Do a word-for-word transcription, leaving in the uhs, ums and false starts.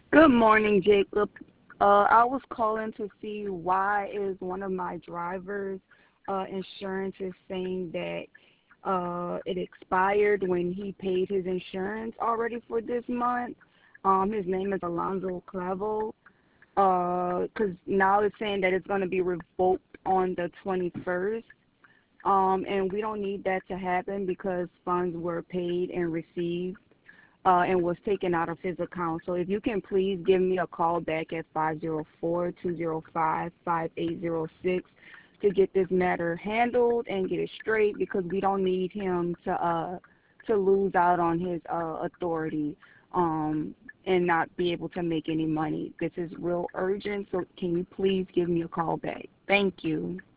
Good morning, Jacob. Uh, I was calling to see why is one of my drivers' uh, insurance is saying that uh, it expired when he paid his insurance already for this month. Um, his name is Alonzo Clavo. Because now it's saying that it's going to be revoked on the twenty-first. Um, and we don't need that to happen because funds were paid and received uh, and was taken out of his account. So if you can please give me a call back at five zero four, two zero five, five eight zero six to get this matter handled and get it straight because we don't need him to uh, to lose out on his uh, authority um, and not be able to make any money. This is real urgent, so can you please give me a call back? Thank you.